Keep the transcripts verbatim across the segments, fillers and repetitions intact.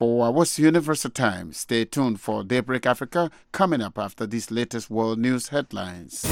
For What's Universal Time, stay tuned for Daybreak Africa coming up after these latest world news headlines.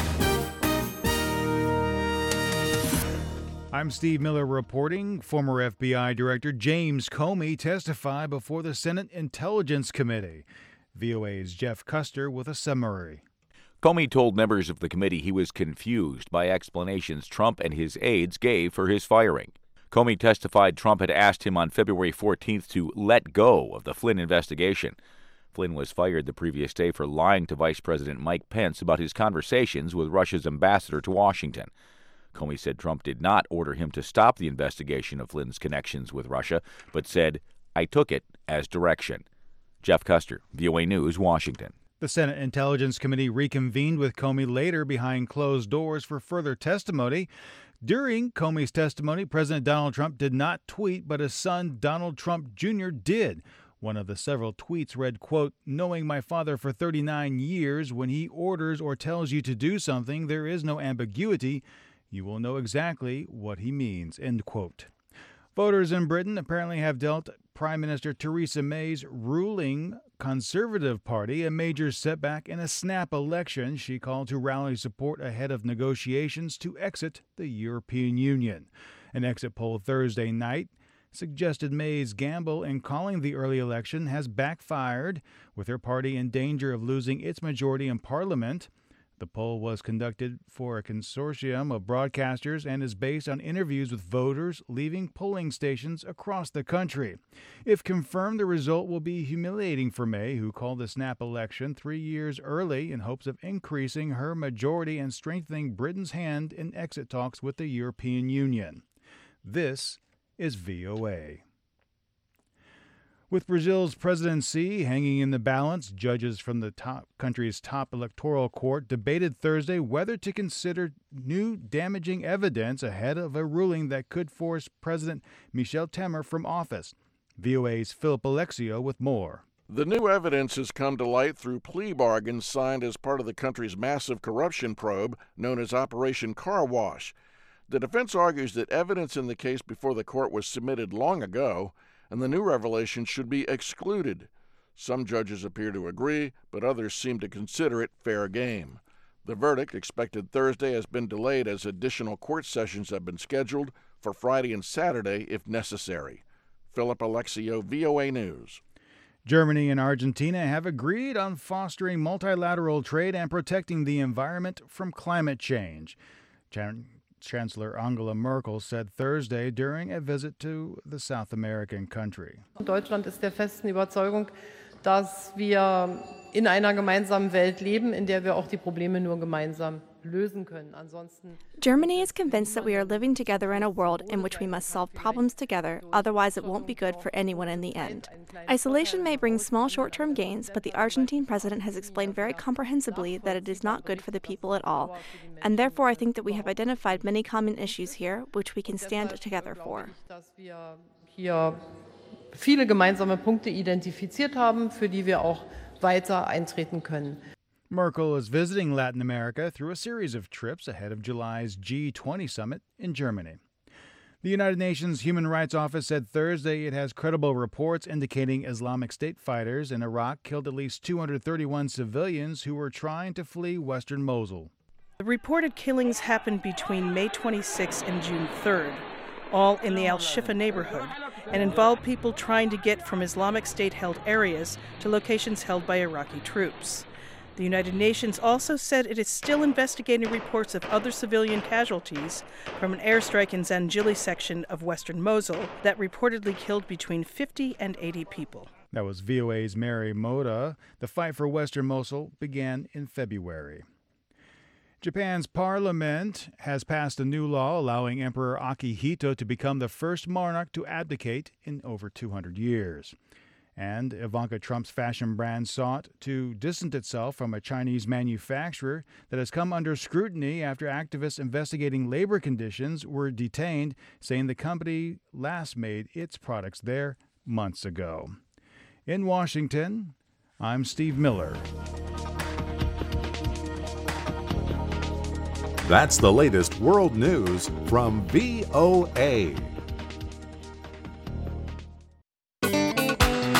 I'm Steve Miller reporting. Former F B I Director James Comey testified before the Senate Intelligence Committee. V O A's Jeff Custer with a summary. Comey told members of the committee he was confused by explanations Trump and his aides gave for his firing. Comey testified Trump had asked him on February fourteenth to let go of the Flynn investigation. Flynn was fired the previous day for lying to Vice President Mike Pence about his conversations with Russia's ambassador to Washington. Comey said Trump did not order him to stop the investigation of Flynn's connections with Russia, but said, "I took it as direction." Jeff Custer, V O A News, Washington. The Senate Intelligence Committee reconvened with Comey later behind closed doors for further testimony. During Comey's testimony, President Donald Trump did not tweet, but his son, Donald Trump Junior, did. One of the several tweets read, quote, "Knowing my father for thirty-nine years, when he orders or tells you to do something, there is no ambiguity. You will know exactly what he means," end quote. Voters in Britain apparently have dealt Prime Minister Theresa May's ruling Conservative Party a major setback in a snap election she called to rally support ahead of negotiations to exit the European Union. An exit poll Thursday night suggested May's gamble in calling the early election has backfired, with her party in danger of losing its majority in Parliament. The poll was conducted for a consortium of broadcasters and is based on interviews with voters leaving polling stations across the country. If confirmed, the result will be humiliating for May, who called the snap election three years early in hopes of increasing her majority and strengthening Britain's hand in exit talks with the European Union. This is V O A. With Brazil's presidency hanging in the balance, judges from the top country's top electoral court debated Thursday whether to consider new damaging evidence ahead of a ruling that could force President Michel Temer from office. V O A's Philip Alexio with more. The new evidence has come to light through plea bargains signed as part of the country's massive corruption probe known as Operation Car Wash. The defense argues that evidence in the case before the court was submitted long ago, and the new revelation should be excluded. Some judges appear to agree, but others seem to consider it fair game. The verdict, expected Thursday, has been delayed as additional court sessions have been scheduled for Friday and Saturday if necessary. Philip Alexio, V O A News. Germany and Argentina have agreed on fostering multilateral trade and protecting the environment from climate change. Ch- Chancellor Angela Merkel said Thursday during a visit to the South American country. Deutschland ist der festen Überzeugung, dass wir in einer gemeinsamen Welt leben, in der wir auch die Probleme nur gemeinsam lösen können. Ansonsten Germany is convinced that we are living together in a world in which we must solve problems together, otherwise it won't be good for anyone in the end. Isolation may bring small short-term gains, but the Argentine president has explained very comprehensively that it is not good for the people at all, and therefore I think that we have identified many common issues here, which we can stand together for. Dass wir hier viele gemeinsame Punkte identifiziert haben, für die wir auch weiter eintreten können. Merkel is visiting Latin America through a series of trips ahead of July's G twenty summit in Germany. The United Nations Human Rights Office said Thursday it has credible reports indicating Islamic State fighters in Iraq killed at least two hundred thirty-one civilians who were trying to flee western Mosul. The reported killings happened between May twenty-sixth and June third, all in the Al-Shifa neighborhood, and involved people trying to get from Islamic State-held areas to locations held by Iraqi troops. The United Nations also said it is still investigating reports of other civilian casualties from an airstrike in Zanjili section of western Mosul that reportedly killed between fifty and eighty people. That was V O A's Mary Moda. The fight for western Mosul began in February. Japan's parliament has passed a new law allowing Emperor Akihito to become the first monarch to abdicate in over two hundred years. And Ivanka Trump's fashion brand sought to distance itself from a Chinese manufacturer that has come under scrutiny after activists investigating labor conditions were detained, saying the company last made its products there months ago. In Washington, I'm Steve Miller. That's the latest world news from V O A.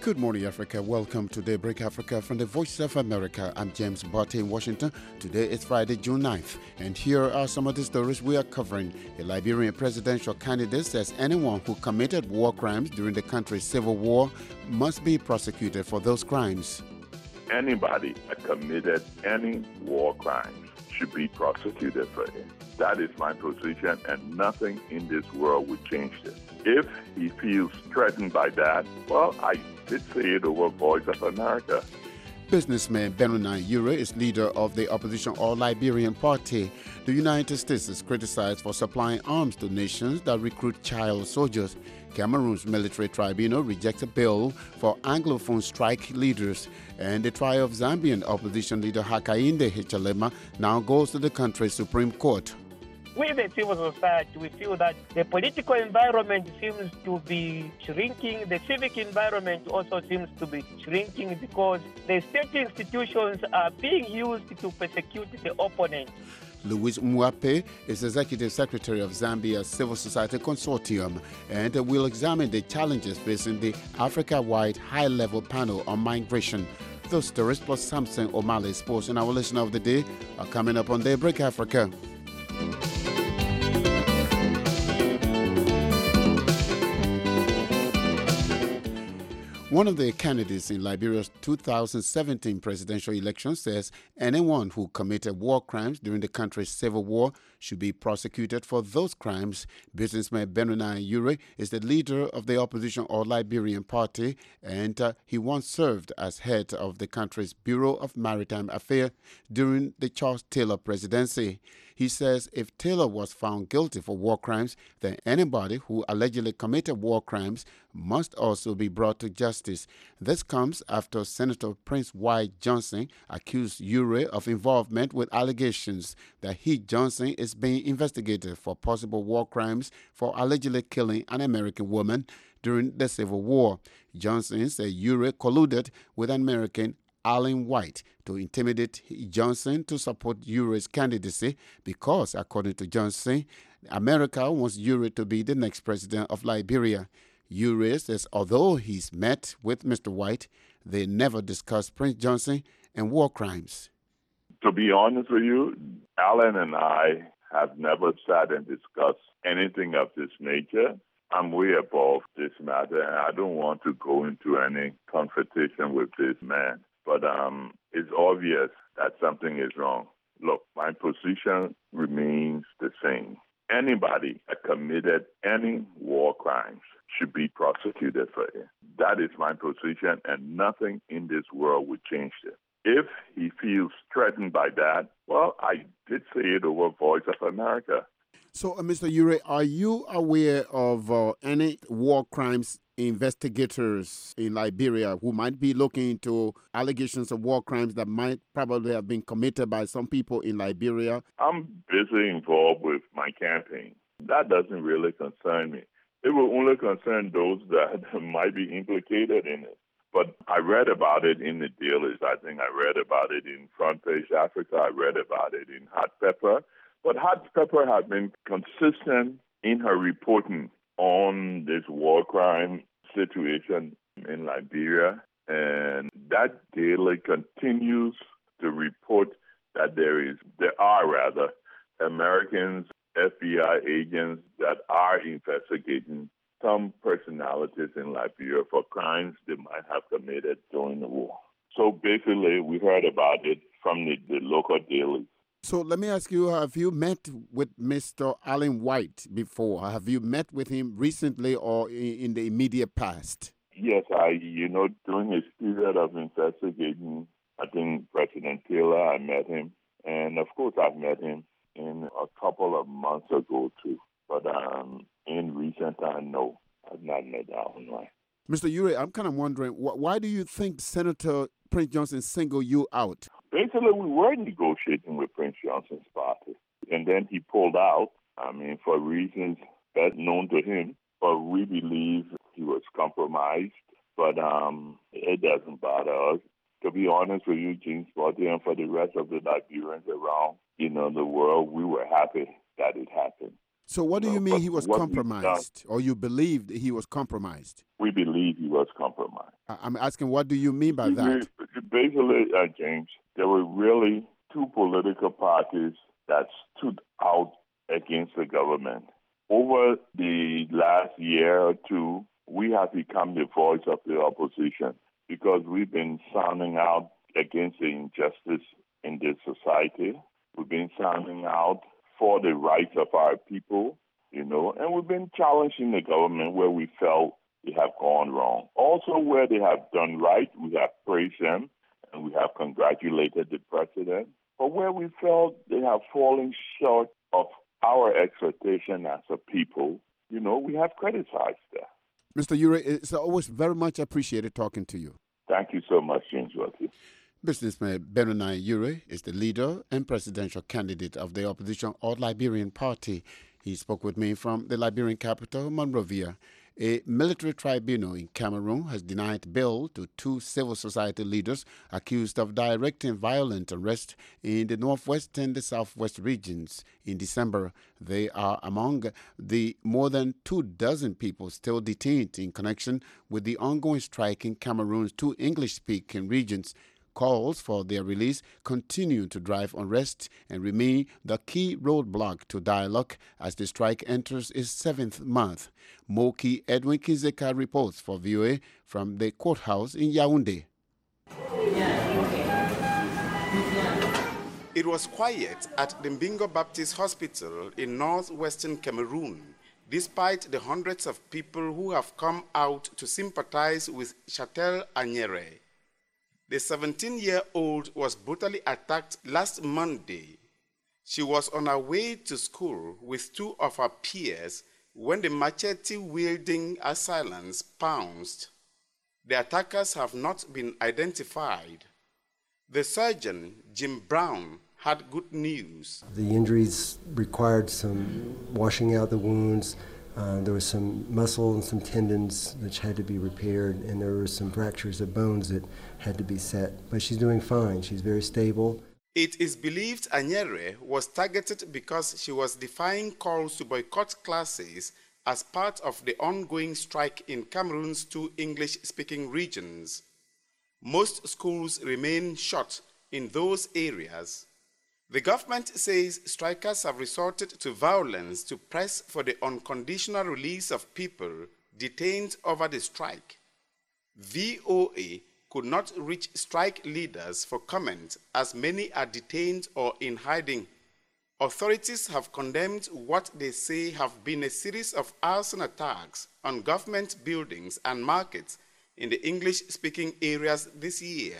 Good morning, Africa. Welcome to Daybreak Africa from the Voice of America. I'm James Barty in Washington. Today is Friday, June ninth, and here are some of the stories we are covering. A Liberian presidential candidate says anyone who committed war crimes during the country's civil war must be prosecuted for those crimes. Anybody that committed any war crimes should be prosecuted for it. That is my position, and nothing in this world would change it. If he feels threatened by that, well, I did say it over Voice of America. Businessman Benoni Ure is leader of the opposition All Liberian Party. The United States is criticized for supplying arms to nations that recruit child soldiers. Cameroon's military tribunal rejects a bill for Anglophone strike leaders. And the trial of Zambian opposition leader Hakainde Hichilema now goes to the country's Supreme Court. We, the civil society, we feel that the political environment seems to be shrinking. The civic environment also seems to be shrinking because the state institutions are being used to persecute the opponent. Louis Mwape is Executive Secretary of Zambia's Civil Society Consortium and will examine the challenges facing the Africa-wide high-level panel on migration. Those stories plus Samson O'Malley Sports and our listener of the day are coming up on Daybreak Africa. One of the candidates in Liberia's two thousand seventeen presidential election says anyone who committed war crimes during the country's civil war should be prosecuted for those crimes. Businessman Benoni Ure is the leader of the opposition All Liberian Party, and uh, he once served as head of the country's Bureau of Maritime Affairs during the Charles Taylor presidency. He says if Taylor was found guilty for war crimes, then anybody who allegedly committed war crimes must also be brought to justice. This comes after Senator Prince White Johnson accused Ure of involvement with allegations that he, Johnson, is being investigated for possible war crimes for allegedly killing an American woman during the Civil War. Johnson said Ure colluded with an American, Allen White, to intimidate Johnson to support Ure's candidacy because, according to Johnson, America wants Ure to be the next president of Liberia. Ure says although he's met with Mister White, they never discussed Prince Johnson and war crimes. To be honest with you, Alan and I have never sat and discussed anything of this nature. I'm way above this matter, and I don't want to go into any confrontation with this man. But um, it's obvious that something is wrong. Look, my position remains the same. Anybody that committed any war crimes should be prosecuted for it. That is my position, and nothing in this world would change it. If he feels threatened by that, well, I did say it over Voice of America. So, uh, Mister Ure, are you aware of uh, any war crimes investigators in Liberia who might be looking into allegations of war crimes that might probably have been committed by some people in Liberia? I'm busy involved with my campaign. That doesn't really concern me. It will only concern those that might be implicated in it. But I read about it in the dailies. I think I read about it in Front Page Africa. I read about it in Hot Pepper. But Hot Pepper has been consistent in her reporting on this war crime situation in Liberia. And that daily continues to report that there is, there are rather, Americans, F B I agents that are investigating some personalities in Liberia for crimes they might have committed during the war. So basically, we heard about it from the, the local dailies. So let me ask you, have you met with Mister Allen White before? Have you met with him recently or in the immediate past? Yes, I, you know, during his period of investigating, I think President Taylor, I met him. And of course, I've met him in a couple of months ago, too. But um, in recent time, no, I've not met Allen White. Mister Ure, I'm kind of wondering, wh- why do you think Senator Prince Johnson singled you out? Basically, we were negotiating with Prince Johnson's party, and then he pulled out, I mean, for reasons best known to him, but we believe he was compromised, but um, it doesn't bother us. To be honest with you, James Barty, and for the rest of the Liberians around, you know, the world, we were happy that it happened. So what do you mean but he was what compromised, or you believed he was compromised? We believe he was compromised. I'm asking, what do you mean by that? Basically, uh, James, there were really two political parties that stood out against the government. Over the last year or two, we have become the voice of the opposition because we've been sounding out against the injustice in this society. We've been sounding out for the rights of our people, you know, and we've been challenging the government where we felt they have gone wrong. Also, where they have done right, we have praised them and we have congratulated the president. But where we felt they have fallen short of our expectation as a people, you know, we have criticized them. Mister Ure, it's always very much appreciated talking to you. Thank you so much, James Welty. Businessman Benoni Ure is the leader and presidential candidate of the opposition All Liberian Party. He spoke with me from the Liberian capital, Monrovia. A military tribunal in Cameroon has denied bail to two civil society leaders accused of directing violent arrests in the northwest and the southwest regions. In December, they are among the more than two dozen people still detained in connection with the ongoing strike in Cameroon's two English-speaking regions. Calls for their release continue to drive unrest and remain the key roadblock to dialogue as the strike enters its seventh month. Moki Edwin Kinzeka reports for V O A from the courthouse in Yaoundé. It was quiet at the Mbingo Baptist Hospital in northwestern Cameroon, despite the hundreds of people who have come out to sympathize with Chatel Anyere. The seventeen-year-old was brutally attacked last Monday. She was on her way to school with two of her peers when the machete-wielding assailants pounced. The attackers have not been identified. The surgeon, Jim Brown, had good news. The injuries required some washing out the wounds. Uh, there was some muscle and some tendons which had to be repaired, and there were some fractures of bones that had to be set. But she's doing fine. She's very stable. It is believed Anyere was targeted because she was defying calls to boycott classes as part of the ongoing strike in Cameroon's two English-speaking regions. Most schools remain shut in those areas. The government says strikers have resorted to violence to press for the unconditional release of people detained over the strike. V O A could not reach strike leaders for comment as many are detained or in hiding. Authorities have condemned what they say have been a series of arson attacks on government buildings and markets in the English-speaking areas this year.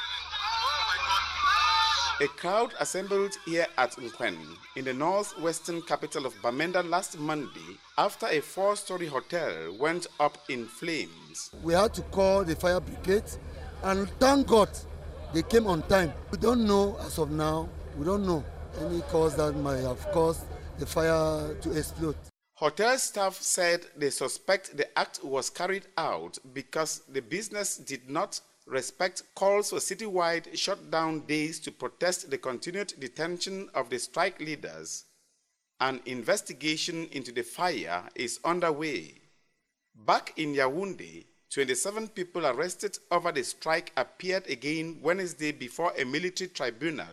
A crowd assembled here at Nkwen, in the northwestern capital of Bamenda last Monday, after a four-story hotel went up in flames. We had to call the fire brigade, and thank God they came on time. We don't know as of now, we don't know any cause that might have caused the fire to explode. Hotel staff said they suspect the act was carried out because the business did not respect calls for citywide shutdown days to protest the continued detention of the strike leaders. An investigation into the fire is underway. Back in Yaoundé, twenty-seven people arrested over the strike appeared again Wednesday before a military tribunal.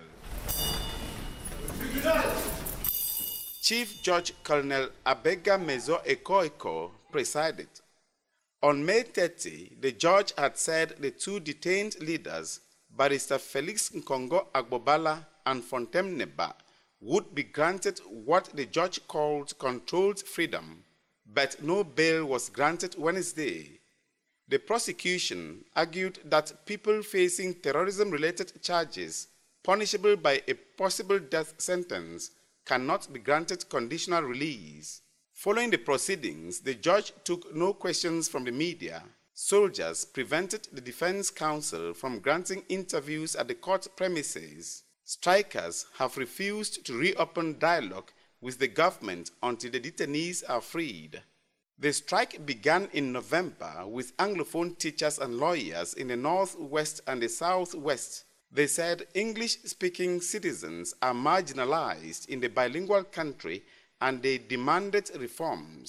Chief Judge Colonel Abega Mezo Eko presided. On May thirtieth, the judge had said the two detained leaders, Barrister Felix Nkongo Agbobala and Fontem Neba, would be granted what the judge called controlled freedom, but no bail was granted Wednesday. The prosecution argued that people facing terrorism-related charges, punishable by a possible death sentence, cannot be granted conditional release. Following the proceedings, the judge took no questions from the media. Soldiers prevented the defense counsel from granting interviews at the court premises. Strikers have refused to reopen dialogue with the government until the detainees are freed. The strike began in November with Anglophone teachers and lawyers in the northwest and the southwest. They said English-speaking citizens are marginalized in the bilingual country and they demanded reforms.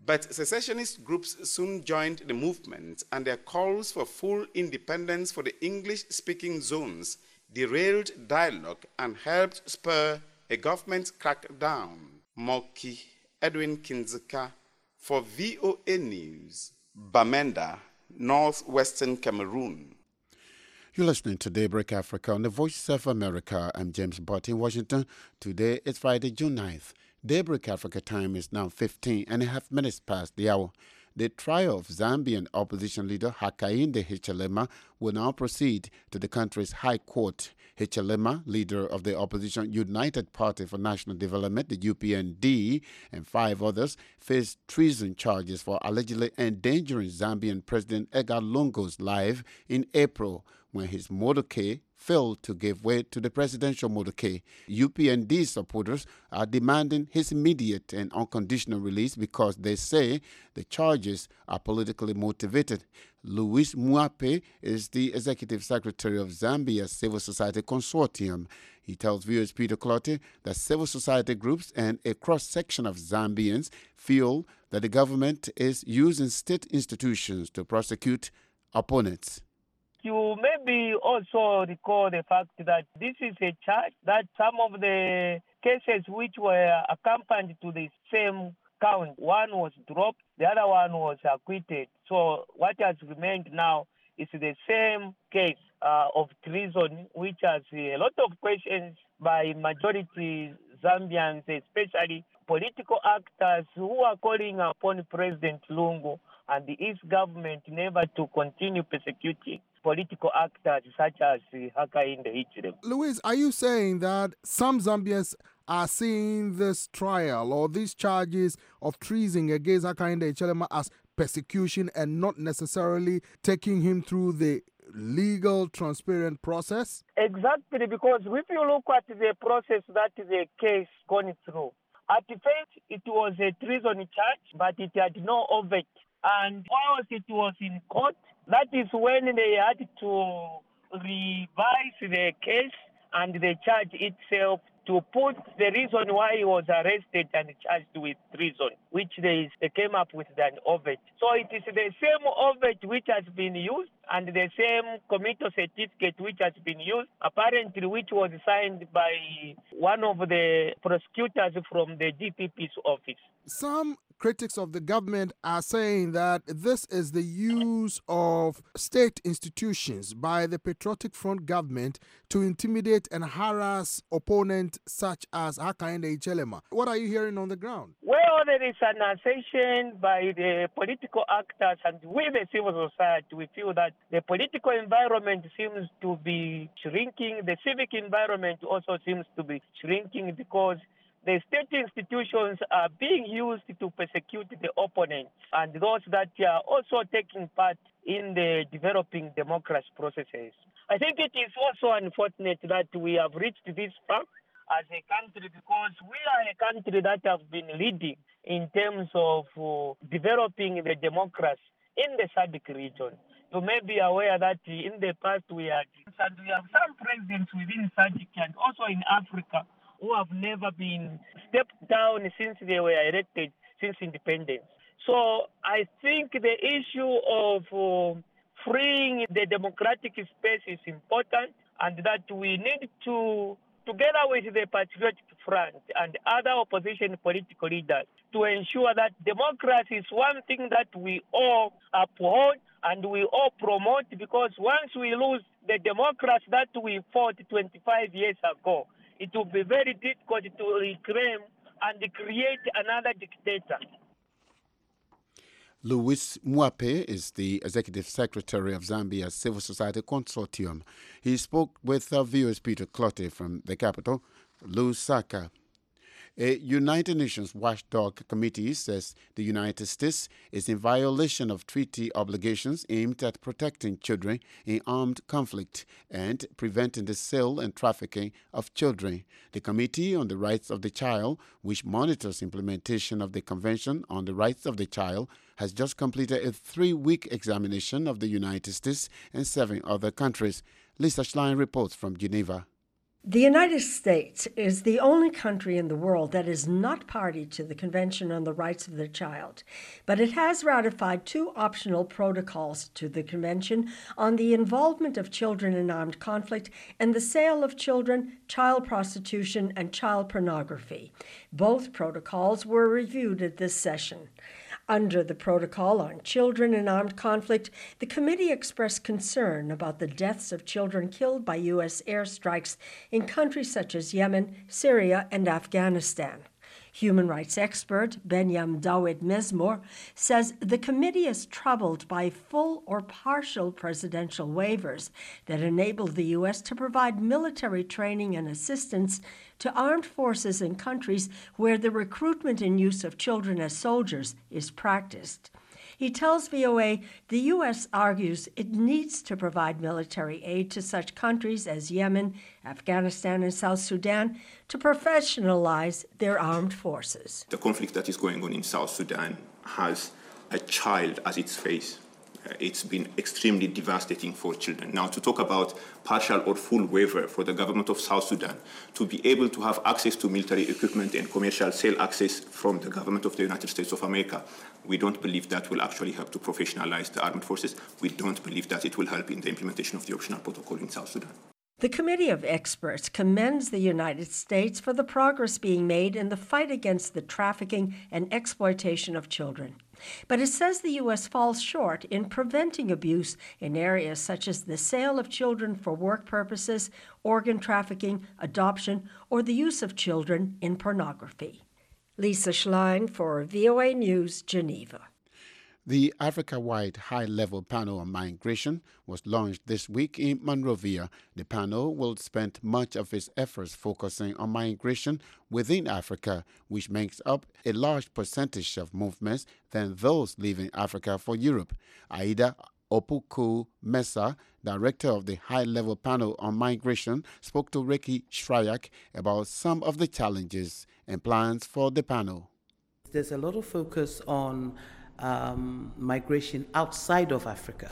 But secessionist groups soon joined the movement, and their calls for full independence for the English-speaking zones derailed dialogue and helped spur a government crackdown. Moki Edwin Kinzeka for V O A News, Bamenda, northwestern Cameroon. You're listening to Daybreak Africa on the Voice of America. I'm James Butt in Washington. Today is Friday, June ninth. Daybreak Africa time is now fifteen and a half minutes past the hour. The trial of Zambian opposition leader Hakainde Hichilema will now proceed to the country's High Court. Hichilema, leader of the opposition United Party for National Development, the U P N D, and five others face treason charges for allegedly endangering Zambian President Edgar Lungu's life in April when his motorcade failed to give way to the presidential motorcade. U P N D supporters are demanding his immediate and unconditional release because they say the charges are politically motivated. Louis Muape is the executive secretary of Zambia's Civil Society Consortium. He tells viewers Peter Clottey that civil society groups and a cross-section of Zambians feel that the government is using state institutions to prosecute opponents. You maybe also recall the fact that this is a charge that some of the cases which were accompanied to the same count, one was dropped, the other one was acquitted. So what has remained now is the same case uh, of treason, which has a lot of questions by majority Zambians, especially political actors who are calling upon President Lungu and the East government never to continue persecuting political actors such as Hakainde Hichilema. Louise, are you saying that some Zambians are seeing this trial or these charges of treason against Hakainde Hichilema as persecution and not necessarily taking him through the legal, transparent process? Exactly, because if you look at the process that the case gone through, at first it was a treason charge, but it had no overt. And whilst it was in court, that is when they had to revise the case and the charge itself to put the reason why he was arrested and charged with treason, which they, they came up with an overt. So it is the same overt which has been used and the same committal certificate which has been used, apparently which was signed by one of the prosecutors from the D P P's office. Some critics of the government are saying that this is the use of state institutions by the Patriotic Front government to intimidate and harass opponents such as Hakainde Hichilema. What are you hearing on the ground? Well, there is an assertion by the political actors and we, the civil society, we feel that the political environment seems to be shrinking. The civic environment also seems to be shrinking because the state institutions are being used to persecute the opponents and those that are also taking part in the developing democracy processes. I think it is also unfortunate that we have reached this far as a country because we are a country that have been leading in terms of uh, developing the democracy in the S A D C region. You may be aware that in the past we had, and we have some presidents within S A D C and also in Africa who have never been stepped down since they were elected, since independence. So I think the issue of uh, freeing the democratic space is important and that we need to, together with the Patriotic Front and other opposition political leaders, to ensure that democracy is one thing that we all uphold and we all promote because once we lose the democracy that we fought twenty-five years ago, it will be very difficult to reclaim and create another dictator. Louis Muape is the executive secretary of Zambia's Civil Society Consortium. He spoke with our viewers Peter Clottey from the capital, Lusaka. A United Nations watchdog committee says the United States is in violation of treaty obligations aimed at protecting children in armed conflict and preventing the sale and trafficking of children. The Committee on the Rights of the Child, which monitors implementation of the Convention on the Rights of the Child, has just completed a three-week examination of the United States and seven other countries. Lisa Schlein reports from Geneva. The United States is the only country in the world that is not party to the Convention on the Rights of the Child, but it has ratified two optional protocols to the Convention on the involvement of children in armed conflict and the sale of children, child prostitution, and child pornography. Both protocols were reviewed at this session. Under the Protocol on Children in Armed Conflict, the committee expressed concern about the deaths of children killed by U S airstrikes in countries such as Yemen, Syria, and Afghanistan. Human rights expert Benyam Dawit Mezmor says the committee is troubled by full or partial presidential waivers that enable the U S to provide military training and assistance to armed forces in countries where the recruitment and use of children as soldiers is practiced. He tells V O A the U S argues it needs to provide military aid to such countries as Yemen, Afghanistan, and South Sudan to professionalize their armed forces. The conflict that is going on in South Sudan has a child as its face. Uh, it's been extremely devastating for children. Now, to talk about partial or full waiver for the government of South Sudan to be able to have access to military equipment and commercial sale access from the government of the United States of America, we don't believe that will actually help to professionalize the armed forces. We don't believe that it will help in the implementation of the optional protocol in South Sudan. The committee of experts commends the United States for the progress being made in the fight against the trafficking and exploitation of children. But it says the U S falls short in preventing abuse in areas such as the sale of children for work purposes, organ trafficking, adoption, or the use of children in pornography. Lisa Schlein for V O A News, Geneva. The Africa-wide high-level panel on migration was launched this week in Monrovia. The panel will spend much of its efforts focusing on migration within Africa, which makes up a large percentage of movements than those leaving Africa for Europe. Aida Opoku Mesa, director of the high-level panel on migration, spoke to Ricky Shryak about some of the challenges and plans for the panel. There's a lot of focus on Um, migration outside of Africa.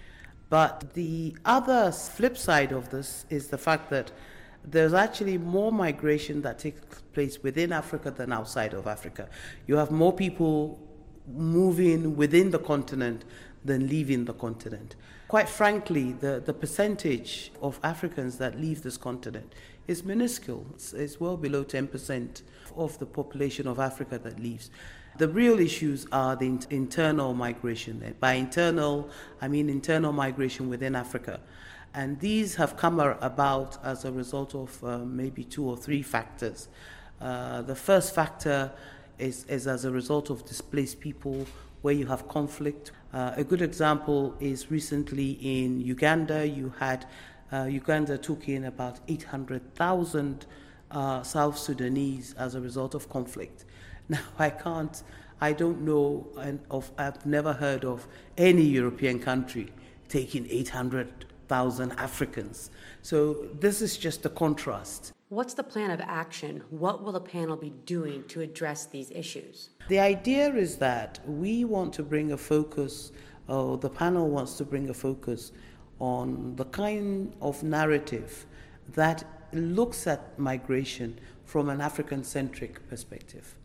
But the other flip side of this is the fact that there's actually more migration that takes place within Africa than outside of Africa. You have more people moving within the continent than leaving the continent. Quite frankly, the, the percentage of Africans that leave this continent is minuscule. It's, it's well below ten percent of the population of Africa that leaves. The real issues are the internal migration. By internal, I mean internal migration within Africa. And these have come about as a result of uh, maybe two or three factors. Uh, the first factor is, is as a result of displaced people where you have conflict. Uh, a good example is recently in Uganda. You had uh, Uganda took in about eight hundred thousand uh, South Sudanese as a result of conflict. Now, I can't, I don't know, and of, I've never heard of any European country taking eight hundred thousand Africans. So this is just a contrast. What's the plan of action? What will the panel be doing to address these issues? The idea is that we want to bring a focus, or the panel wants to bring a focus on the kind of narrative that looks at migration from an African-centric perspective.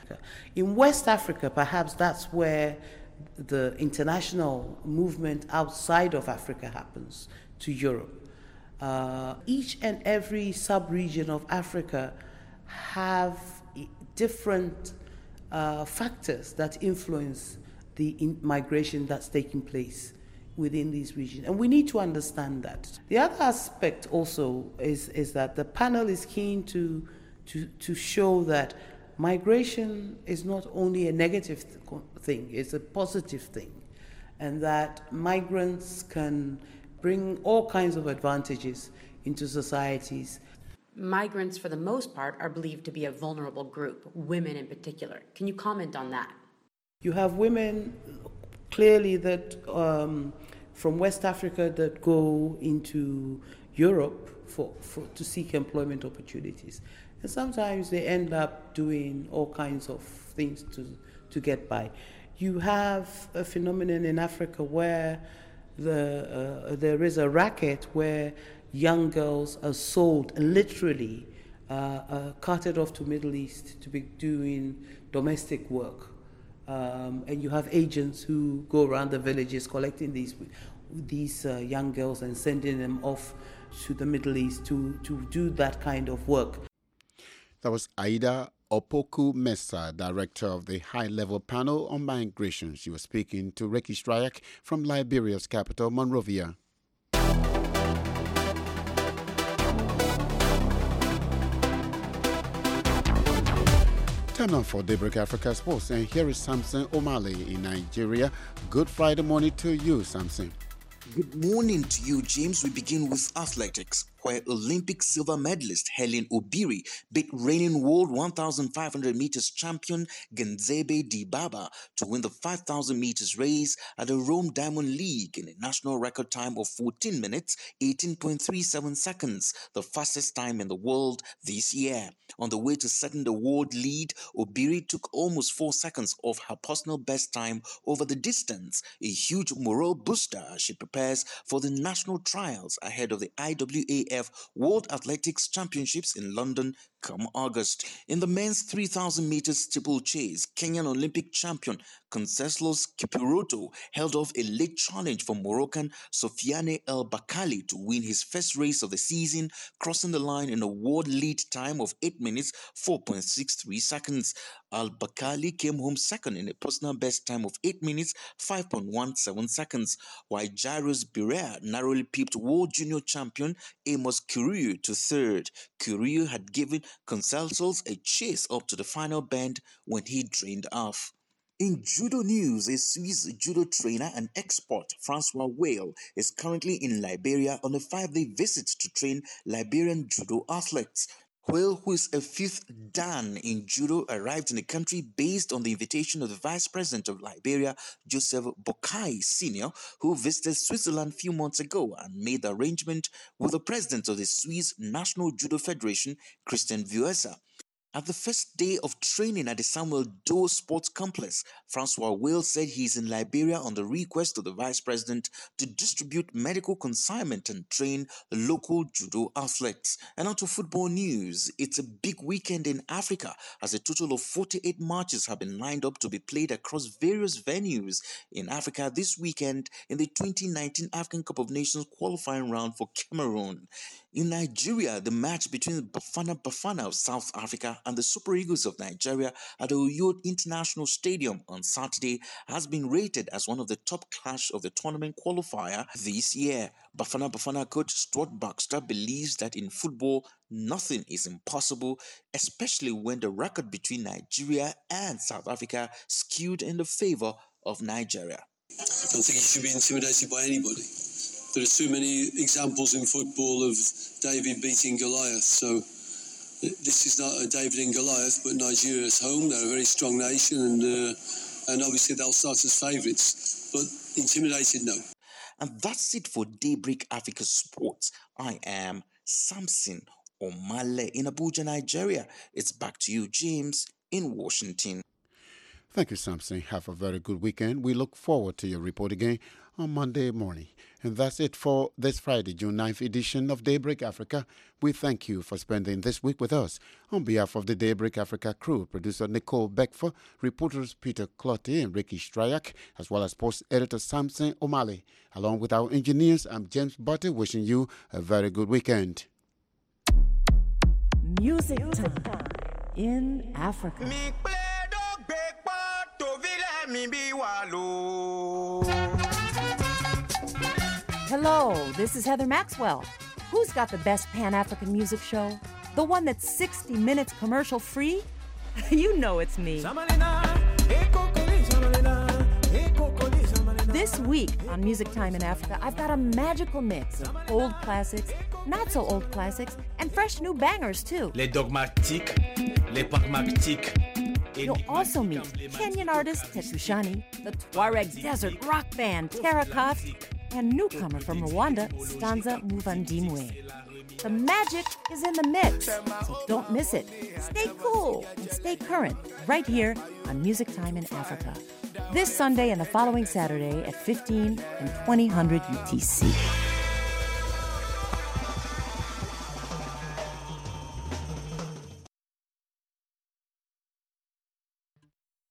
In West Africa, perhaps that's where the international movement outside of Africa happens, to Europe. Uh, each and every sub-region of Africa have different uh, factors that influence the in- migration that's taking place within these regions. And we need to understand that. The other aspect also is, is that the panel is keen to, to, to show that migration is not only a negative th- thing, it's a positive thing, and that migrants can bring all kinds of advantages into societies. Migrants, for the most part, are believed to be a vulnerable group, women in particular. Can you comment on that? You have women clearly that um, from West Africa that go into Europe for, for to seek employment opportunities. And sometimes they end up doing all kinds of things to, to get by. You have a phenomenon in Africa where the, uh, there is a racket where young girls are sold and literally uh, uh, carted off to Middle East to be doing domestic work. Um, and you have agents who go around the villages collecting these these uh, young girls and sending them off to the Middle East to, to do that kind of work. That was Aida Opoku Mesa, director of the high-level panel on migration. She was speaking to Ricky Strayak from Liberia's capital, Monrovia. Time now for Daybreak Africa Sports, and here is Samson Omale in Nigeria. Good Friday morning to you, Samson. Good morning to you, James. We begin with athletics, where Olympic silver medalist Helen Obiri beat reigning world one thousand five hundred meters champion Genzebe Dibaba to win the five thousand meters race at the Rome Diamond League in a national record time of fourteen minutes, eighteen point three seven seconds, the fastest time in the world this year. On the way to setting the world lead, Obiri took almost four seconds off her personal best time over the distance, a huge morale booster as she prepares for the national trials ahead of the I W A F World Athletics Championships in London come August. In the men's three thousand meters steeplechase, Kenyan Olympic champion Conseslus Kipruto held off a late challenge from Moroccan Sofiane El Bakali to win his first race of the season, crossing the line in a world lead time of eight minutes, four point six three seconds. Al Bakali came home second in a personal best time of eight minutes, five point one seven seconds, while Jairus Birea narrowly peeped world junior champion Amos Kiriou to third. Kiriou had given Consalsos a chase up to the final bend when he drained off. In judo news, a Swiss judo trainer and expert, Francois Whale, is currently in Liberia on a five-day visit to train Liberian judo athletes. Whale, who is a fifth Dan in judo, arrived in the country based on the invitation of the Vice President of Liberia, Joseph Boakai Senior, who visited Switzerland a few months ago and made the arrangement with the President of the Swiss National Judo Federation, Christian Vuesa. At the first day of training at the Samuel Doe Sports Complex, Francois Whale said he is in Liberia on the request of the Vice President to distribute medical consignment and train local judo athletes. And on to football news. It's a big weekend in Africa as a total of forty-eight matches have been lined up to be played across various venues in Africa this weekend in the twenty nineteen African Cup of Nations qualifying round for Cameroon. In Nigeria, the match between Bafana Bafana of South Africa and the Super Eagles of Nigeria at the Uyo International Stadium on Saturday has been rated as one of the top clash of the tournament qualifier this year. Bafana Bafana coach Stuart Baxter believes that in football, nothing is impossible, especially when the record between Nigeria and South Africa skewed in the favor of Nigeria. I don't think you should be intimidated by anybody. There are too many examples in football of David beating Goliath, so this is not a David and Goliath, but Nigeria's home. They're a very strong nation, and uh, and obviously they'll start as favourites, but intimidated, no. And that's it for Daybreak Africa Sports. I am Samson Omale in Abuja, Nigeria. It's back to you, James, in Washington. Thank you, Samson. Have a very good weekend. We look forward to your report again on Monday morning. And that's it for this Friday, June ninth edition of Daybreak Africa. We thank you for spending this week with us. On behalf of the Daybreak Africa crew, producer Nicole Beckford, reporters Peter Clotty and Ricky Strayak, as well as post editor Samson Omale. Along with our engineers, I'm James Butter, wishing you a very good weekend. Music time in Africa. Hello, this is Heather Maxwell. Who's got the best Pan-African music show? The one that's sixty minutes commercial free? You know it's me. This week on Music Time in Africa, I've got a magical mix of old classics, not so old classics, and fresh new bangers too. Les dogmatiques, les pragmatiques. You'll also meet Kenyan artist Tetushani, the Tuareg desert rock band Terracoth, and newcomer from Rwanda, Stanza Muvandimwe. The magic is in the mix, so don't miss it. Stay cool and stay current right here on Music Time in Africa. This Sunday and the following Saturday at fifteen and twenty hundred U T C.